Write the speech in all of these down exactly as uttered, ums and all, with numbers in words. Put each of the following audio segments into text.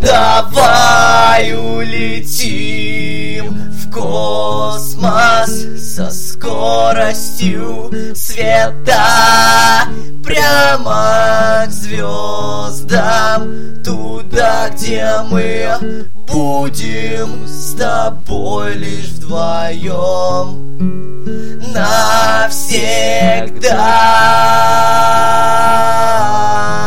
Давай улетим в космос со скоростью света, прямо к звездам, туда, где мы будем с тобой лишь вдвоем навсегда.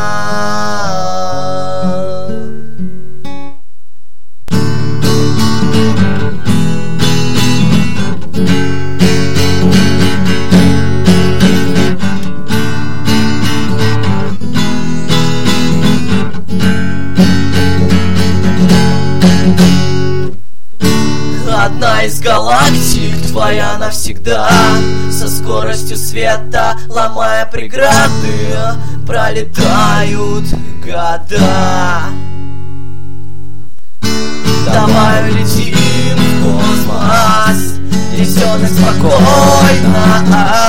Одна из галактик, твоя навсегда, со скоростью света, ломая преграды, пролетают года. Давай улетим в космос, где все так спокойно.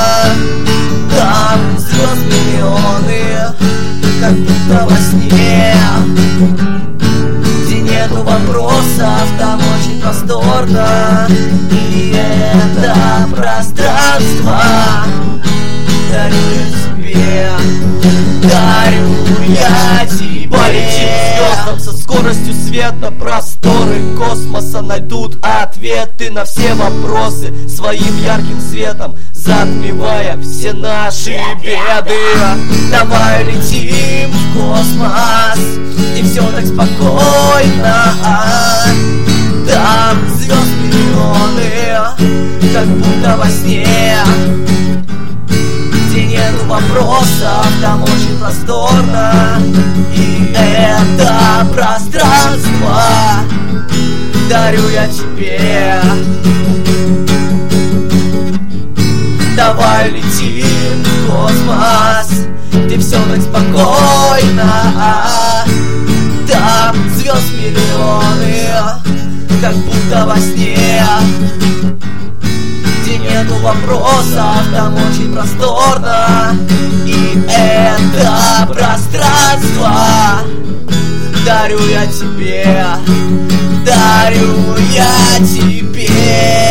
Там звезд миллионы, как будто во сне, где нету вопросов, там очень просторно. И это пространство дарю я тебе, дарю я тебе. Полетим к звездам со скоростью света, просторы космоса найдут ответы на все вопросы своим ярким светом, затмевая все наши беды. Давай летим в космос, где все так спокойно. Там звезд миллионы, как будто во сне, где нету вопросов, там очень просторно. И это пространство дарю я тебе. Давай летим в космос, где все так спокойно. Там звезд миллионы, как будто во сне, где нету вопросов, там очень просторно. И это пространство дарю я тебе, дарю я тебе.